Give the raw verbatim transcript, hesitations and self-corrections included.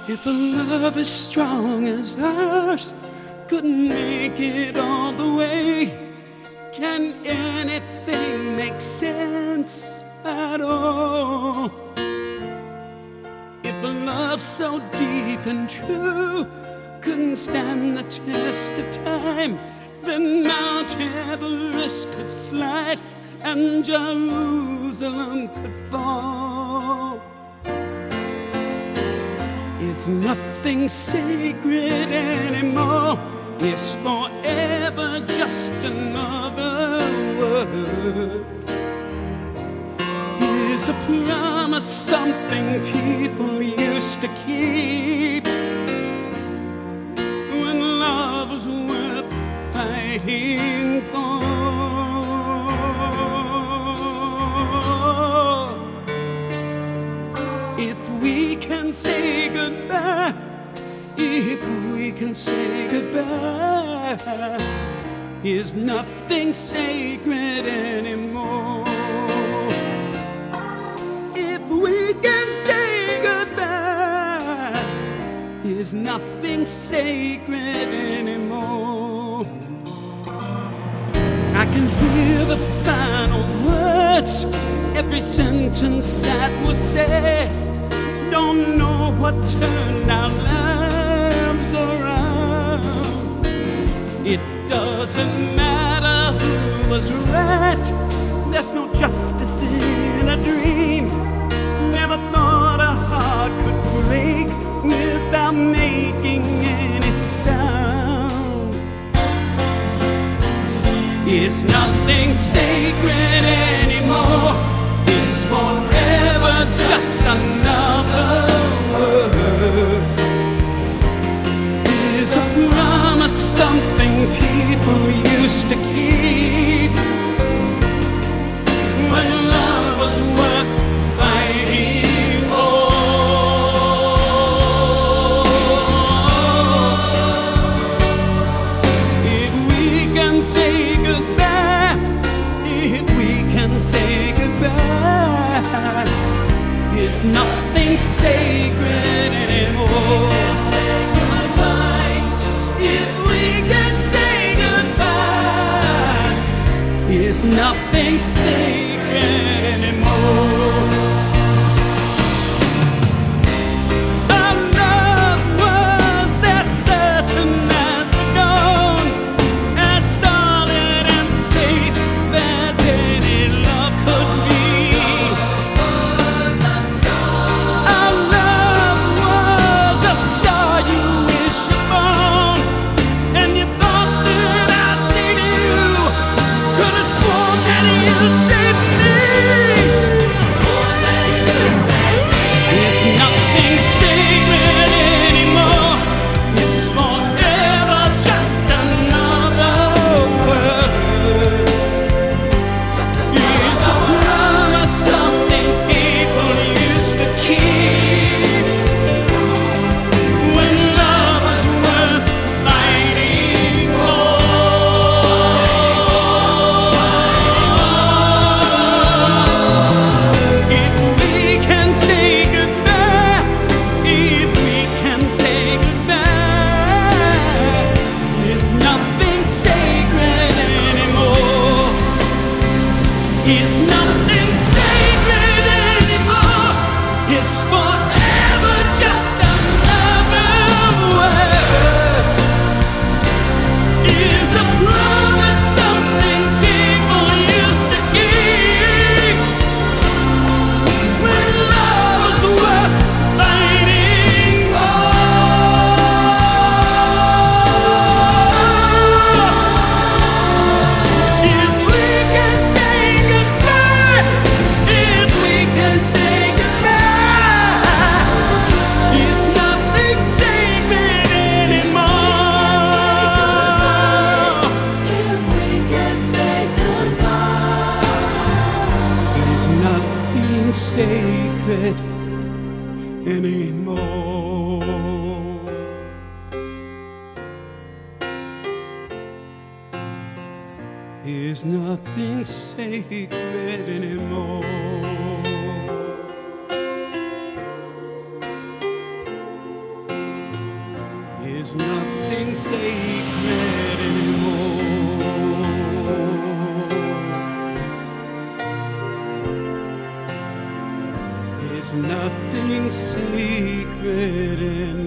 If a love as strong as ours couldn't make it all the way, can anything make sense at all? If a love so deep and true couldn't stand the test of time, then Mount Everest could slide and Jerusalem could fall. It's nothing sacred anymore. It's forever just another word. Here's a promise, something people used to keep when love was worth fighting for. If we can say goodbye, if we can say goodbye, is nothing sacred anymore. If we can say goodbye, is nothing sacred anymore. I can hear the final words, every sentence that was said. Don't know what turned our lives around. It doesn't matter who was right. There's no justice in a dream. Never thought a heart could break without making any sound. It's nothing sacred anymore. It's forever just another word. It's a promise, something people used to keep when love was worth fighting for. If we can say goodbye, if we can say goodbye, it's nothing sacred anymore. If we can say goodbye, it's nothing sacred anymore. Our love was as certain as the dawn, as solid and safe as any love could be. Our love was a star you wish upon, and you thought that I'd save you. Could have sworn that you'd save me. It's nothing sacred anymore. It's forever just another word. It's a promise, something people used to keep when love was worth fighting for. If we can say goodbye, if we can say goodbye, there's nothing sacred anymore. It's nothing sacred anymore. It's forever just another word. It's a promise, something people used to keep when love was worth fighting for. If we can say goodbye, if we can say goodbye, it's nothing sacred anymore. If we can say goodbye, it's nothing sacred anymore. Is nothing sacred anymore. There's nothing sacred anymore. There's nothing sacred anymore.